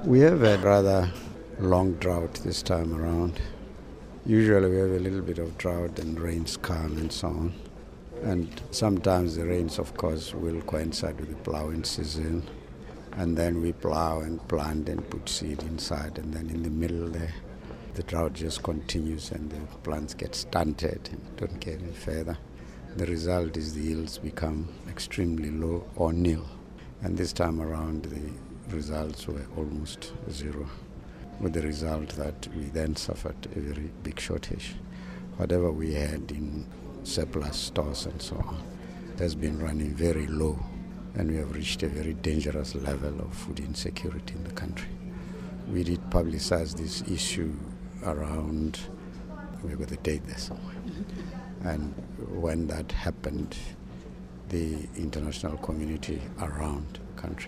We have had rather long drought this time around. Usually we have a little bit of drought and rains come and so on. And sometimes the rains, of course, will coincide with the plowing season. And then we plow and plant and put seed inside. And then in the middle there, the drought just continues and the plants get stunted and don't get any further. The result is the yields become extremely low or nil. And this time around, the results were almost zero, with the result that we then suffered a very big shortage. Whatever we had in surplus stores and so on has been running very low, and we have reached a very dangerous level of food insecurity in the country. We did publicize this issue around, we've got the date there somewhere, and when that happened, the international community around the country,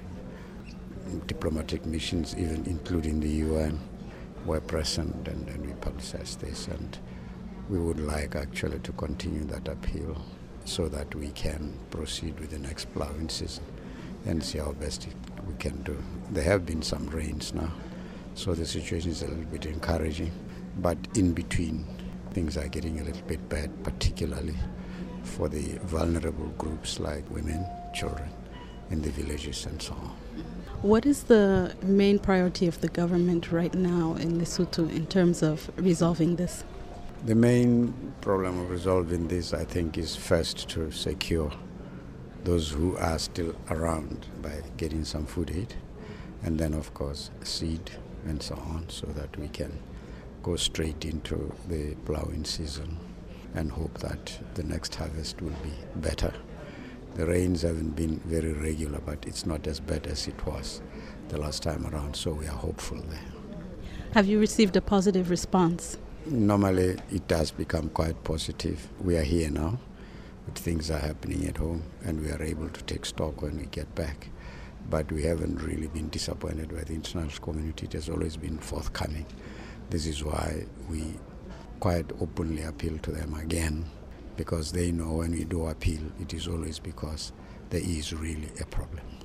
diplomatic missions, even including the UN, were present, and we publicized this. And we would like actually to continue that appeal so that we can proceed with the next plowing season and see how best we can do. There have been some rains now, so the situation is a little bit encouraging. But in between, things are getting a little bit bad, particularly for the vulnerable groups like women, children in the villages and so on. What is the main priority of the government right now in Lesotho in terms of resolving this? The main problem of resolving this, I think, is first to secure those who are still around by getting some food aid, and then, of course, seed and so on, so that we can go straight into the plowing season and hope that the next harvest will be better. The rains haven't been very regular, but it's not as bad as it was the last time around, so we are hopeful there. Have you received a positive response? Normally, it does become quite positive. We are here now, but things are happening at home, and we are able to take stock when we get back. But we haven't really been disappointed by the international community. It has always been forthcoming. This is why we quite openly appeal to them again, because they know when we do appeal, it is always because there is really a problem.